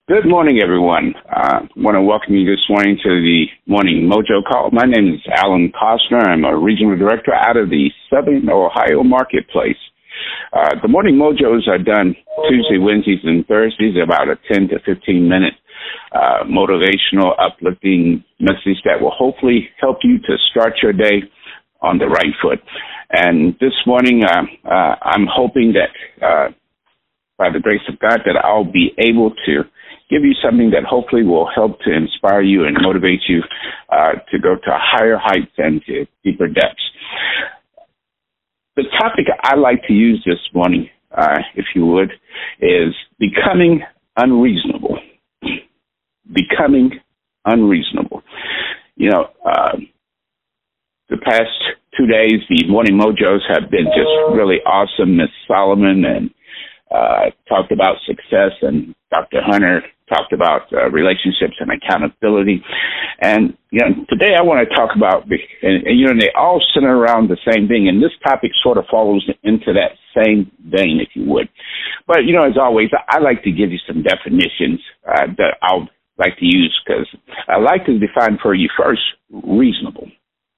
Good morning, everyone. I want to welcome you this morning to the Morning Mojo Call. My name is Alan Costner. I'm a regional director out of the Southern Ohio Marketplace. The Morning Mojos are done Tuesday, Wednesdays, and Thursdays, about a 10 to 15-minute motivational, uplifting message that will hopefully help you to start your day on the right foot. And this morning, I'm hoping that by the grace of God, that I'll be able to give you something that hopefully will help to inspire you and motivate you to go to higher heights and to deeper depths. The topic I like to use this morning, if you would, is becoming unreasonable. Becoming unreasonable. You know, the past 2 days, the Morning Mojos have been just really awesome. Miss Solomon and talked about success, and Dr. Hunter talked about relationships and accountability. And, you know, today I want to talk about, and they all center around the same thing, and this topic sort of follows into that same vein, if you would. But, as always, I like to give you some definitions that I'll like to use, because I like to define for you first, reasonable.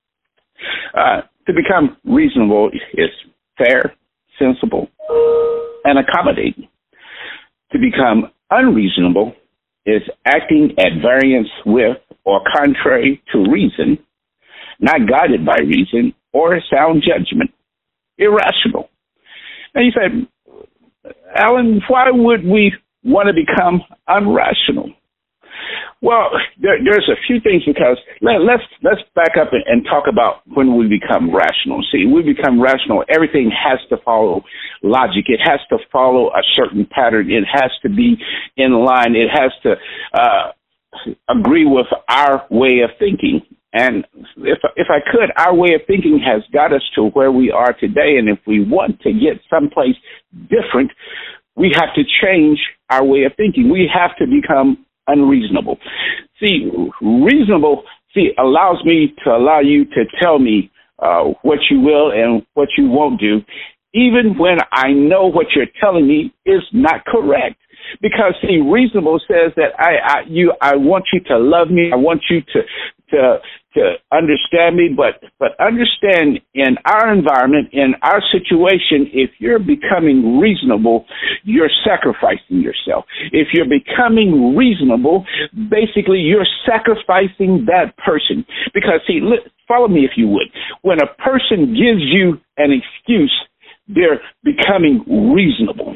To become reasonable is fair, sensible, and accommodating. To become unreasonable is acting at variance with or contrary to reason, not guided by reason or sound judgment, irrational. Now you say, Alan, why would we want to become unrational? Well, there's a few things, because let's back up and talk about when we become rational. See, we become rational. Everything has to follow logic. It has to follow a certain pattern. It has to be in line. It has to agree with our way of thinking. And if I could, our way of thinking has got us to where we are today. And if we want to get someplace different, we have to change our way of thinking. We have to become unreasonable. See, reasonable, allows me to allow you to tell me what you will and what you won't do, even when I know what you're telling me is not correct. Because, reasonable says that I want you to love me. I want you to understand me, but understand, in our environment, in our situation, if you're becoming reasonable, you're sacrificing yourself. If you're becoming reasonable, basically you're sacrificing that person. Because, follow me if you would. When a person gives you an excuse, they're becoming reasonable.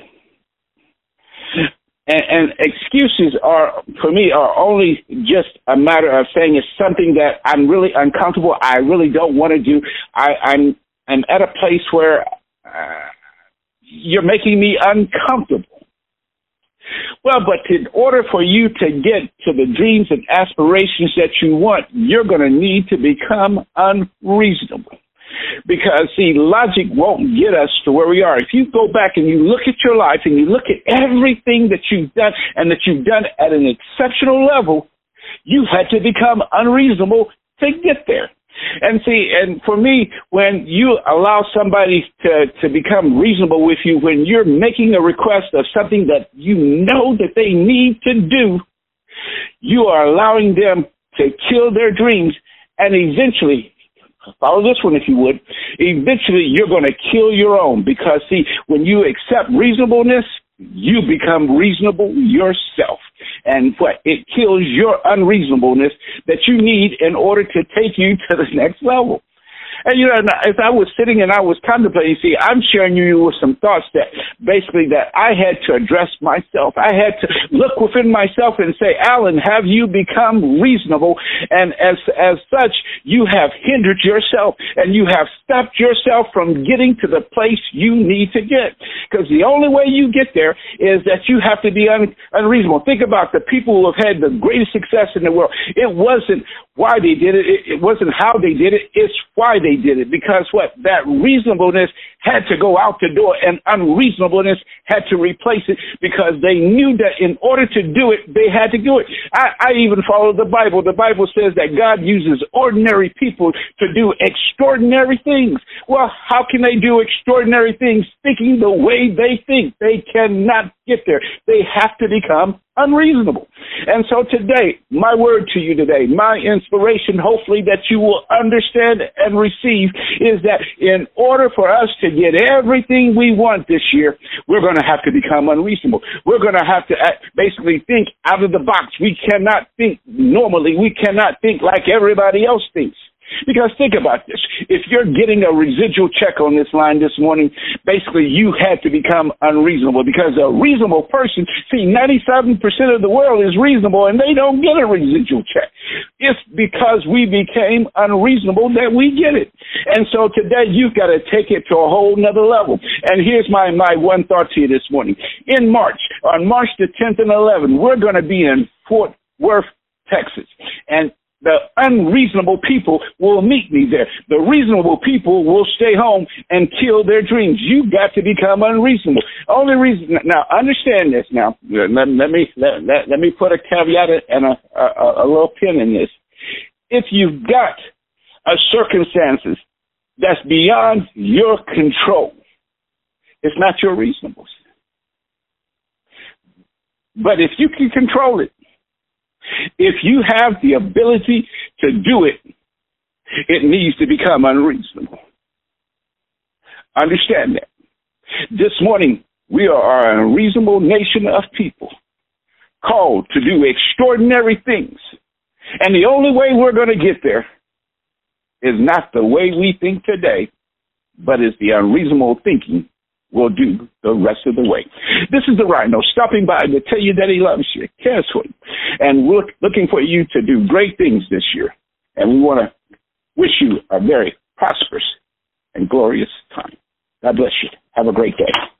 And excuses for me, are only just a matter of saying it's something that I'm really uncomfortable. I really don't want to do. I'm at a place where you're making me uncomfortable. Well, but in order for you to get to the dreams and aspirations that you want, you're going to need to become unreasonable. Because, logic won't get us to where we are. If you go back and you look at your life and you look at everything that you've done, and that you've done at an exceptional level, you had to become unreasonable to get there. And and for me, when you allow somebody to become reasonable with you, when you're making a request of something that you know that they need to do, you are allowing them to kill their dreams, and eventually, follow this one if you would, eventually you're going to kill your own. Because, when you accept reasonableness, you become reasonable yourself. And it kills your unreasonableness that you need in order to take you to the next level. And, as I was sitting and I was contemplating, I'm sharing you with some thoughts that basically that I had to address myself. I had to look within myself and say, Alan, have you become reasonable? And as such, you have hindered yourself, and you have stopped yourself from getting to the place you need to get. Because the only way you get there is that you have to be unreasonable. Think about the people who have had the greatest success in the world. It wasn't why they did it. It wasn't how they did it. It's why they they did it, because what? That reasonableness had to go out the door, and unreasonableness had to replace it, because they knew that in order to do it, they had to do it. I even follow the Bible. The Bible says that God uses ordinary people to do extraordinary things. Well, how can they do extraordinary things thinking the way they think? They cannot get there. They have to become unreasonable. And so today, my word to you today, my inspiration, hopefully that you will understand and receive, is that in order for us to get everything we want this year, we're going to have to become unreasonable. We're going to have to basically think out of the box. We cannot think normally. We cannot think like everybody else thinks. Because think about this. If you're getting a residual check on this line this morning, basically you had to become unreasonable, because a reasonable person, see, 97% of the world is reasonable and they don't get a residual check. It's because we became unreasonable that we get it. And so today you've got to take it to a whole nother level. And here's my one thought to you this morning. In March, on March the 10th and 11th, we're going to be in Fort Worth, Texas. And the unreasonable people will meet me there. The reasonable people will stay home and kill their dreams. You've got to become unreasonable. Only reason, now understand this. Now let me put a caveat and a little pin in this. If you've got a circumstances that's beyond your control, it's not your reasonableness. But if you can control it, if you have the ability to do it, it needs to become unreasonable. Understand that. This morning, we are an unreasonable nation of people called to do extraordinary things. And the only way we're going to get there is not the way we think today, but is the unreasonable thinking will do the rest of the way. This is the Rhino stopping by to tell you that he loves you, cares for you, and we're looking for you to do great things this year. And we want to wish you a very prosperous and glorious time. God bless you. Have a great day.